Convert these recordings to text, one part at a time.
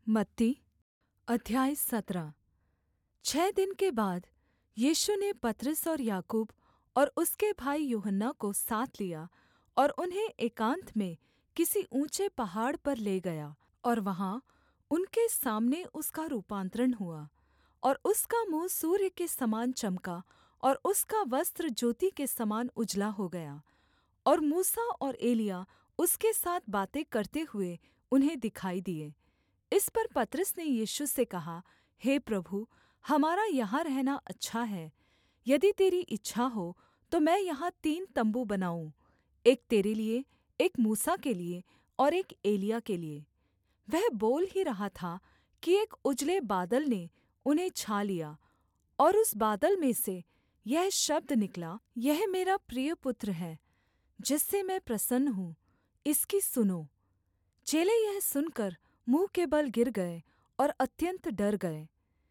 मत्ती अध्याय 17। 6 दिन के बाद यीशु ने पतरस और याकूब और उसके भाई यूहन्ना को साथ लिया और उन्हें एकान्त में किसी ऊँचे पहाड़ पर ले गया और वहाँ उनके सामने उसका रूपान्तरण हुआ। और उसका मुँह सूर्य के समान चमका और उसका वस्त्र ज्योति के समान उजला हो गया। और मूसा और एलिय्याह उसके साथ बातें करते हुए उन्हें दिखाई दिए। इस पर पतरस ने यीशु से कहा, हे प्रभु, हमारा यहाँ रहना अच्छा है। यदि तेरी इच्छा हो तो मैं यहाँ 3 तम्बू बनाऊँ, एक तेरे लिए, एक मूसा के लिए और एक एलिय्याह के लिए। वह बोल ही रहा था कि एक उजले बादल ने उन्हें छा लिया और उस बादल में से यह शब्द निकला, यह मेरा प्रिय पुत्र है, जिससे मैं प्रसन्न हूँ, इसकी सुनो। चेले यह सुनकर मुँह के बल गिर गए और अत्यन्त डर गए।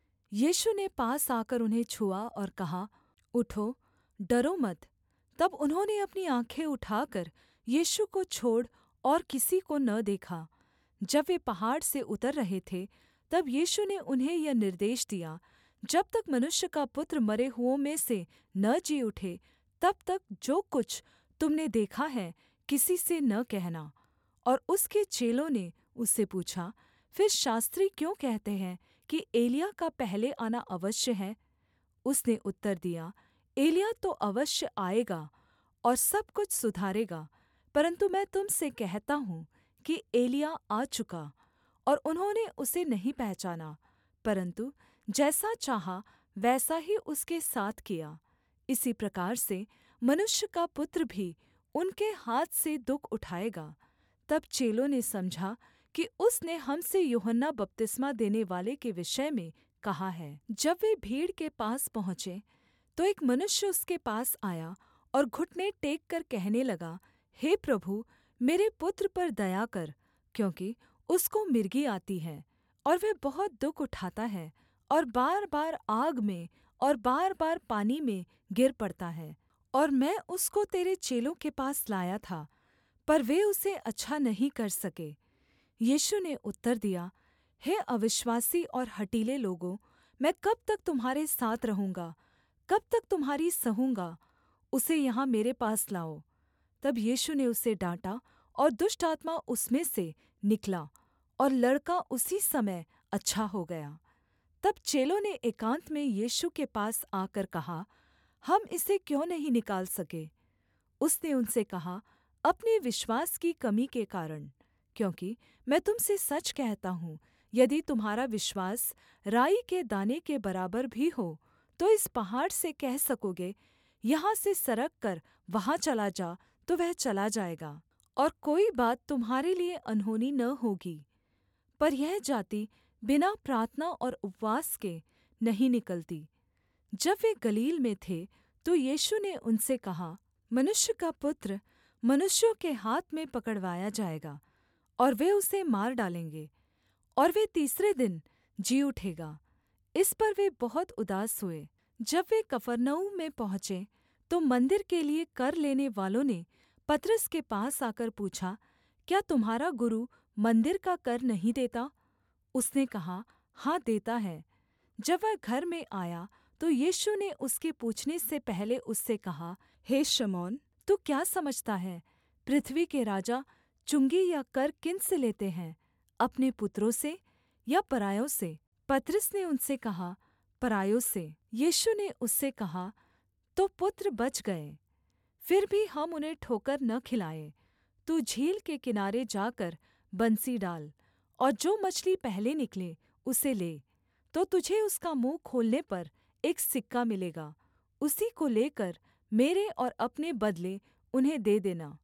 यीशु ने पास आकर उन्हें छुआ और कहा, उठो, डरो मत। तब उन्होंने अपनी आँखें उठाकर यीशु को छोड़ और किसी को न देखा। जब वे पहाड़ से उतर रहे थे, तब यीशु ने उन्हें यह निर्देश दिया, जब तक मनुष्य का पुत्र मरे हुओं में से न जी उठे, तब तक जो कुछ तुम ने देखा है किसी से न कहना। और उसके चेलों ने उससे पूछा, फिर शास्त्री क्यों कहते हैं कि एलिय्याह का पहले आना अवश्य है? उसने उत्तर दिया, एलिय्याह तो अवश्य आएगा और सब कुछ सुधारेगा। परन्तु मैं तुम से कहता हूँ कि एलिय्याह आ चुका और उन्होंने उसे नहीं पहचाना, परन्तु जैसा चाहा वैसा ही उसके साथ किया। इसी प्रकार से मनुष्य का पुत्र भी उनके हाथ से दुःख उठाएगा। तब चेलों ने समझा कि उसने हमसे यूहन्ना बपतिस्मा देनेवाले के विषय में कहा है। जब वे भीड़ के पास पहुँचे, तो एक मनुष्य उसके पास आया और घुटने टेक कर कहने लगा, हे प्रभु, मेरे पुत्र पर दया कर, क्योंकि उसको मिर्गी आती है और वह बहुत दुःख उठाता है और बार-बार आग में और बार-बार पानी में गिर पड़ता है। और मैं उसको तेरे चेलों के पास लाया था, पर वे उसे अच्छा नहीं कर सके। यीशु ने उत्तर दिया, हे अविश्वासी और हठीले लोगों, मैं कब तक तुम्हारे साथ रहूँगा? कब तक तुम्हारी सहूँगा? उसे यहाँ मेरे पास लाओ। तब यीशु ने उसे डाँटा और दुष्ट आत्मा उसमें से निकला और लड़का उसी समय अच्छा हो गया। तब चेलों ने एकान्त में यीशु के पास आकर कहा, हम इसे क्यों नहीं निकाल सके? उसने उनसे कहा, अपने विश्वास की कमी के कारण। क्योंकि मैं तुम से सच कहता हूँ, यदि तुम्हारा विश्वास राई के दाने के बराबर भी हो, तो इस पहाड़ से कह सकोगे, यहाँ से सरक कर वहाँ चला जा, तो वह चला जाएगा, और कोई बात तुम्हारे लिए अनहोनी न होगी। पर यह जाति बिना प्रार्थना और उपवास के नहीं निकलती। जब वे गलील में थे, तो यीशु ने उनसे कहा, मनुष्य का पुत्र मनुष्यों के हाथ में पकड़वाया जाएगा और वे उसे मार डालेंगे, और वे तीसरे दिन जी उठेगा। इस पर वे बहुत उदास हुए। जब वे कफरनहूम में पहुँचे, तो मंदिर के लिए कर लेने वालों ने पतरस के पास आकर पूछा, क्या तुम्हारा गुरु मंदिर का कर नहीं देता? उसने कहा, हाँ, देता है। जब वह घर में आया, तो यीशु ने उसके पूछने से पहले उससे कहा, हे शमौन, तू क्या समझता है? पृथ्वी के राजा चुंगी या कर किन से लेते हैं, अपने पुत्रों से या परायों से? पतरस ने उनसे कहा, परायों से। यीशु ने उससे कहा, तो पुत्र बच गए। फिर भी हम उन्हें ठोकर न खिलाएँ। तू झील के किनारे जाकर बंसी डाल, और जो मछली पहले निकले उसे ले, तो तुझे उसका मुँह खोलने पर एक सिक्का मिलेगा। उसी को लेकर मेरे और अपने बदले उन्हें दे देना।